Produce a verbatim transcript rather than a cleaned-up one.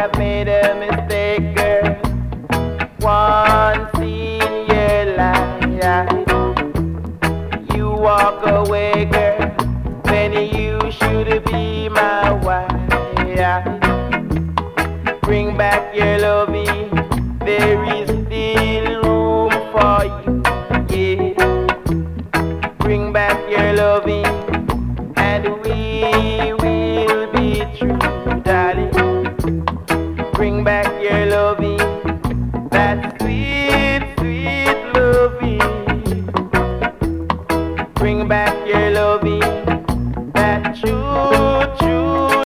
have made a mistake, girl. Once in your life, you walk away, girl, when you should be my wife. Bring back your loving, there is still room for you, yeah. Bring back your loving, and we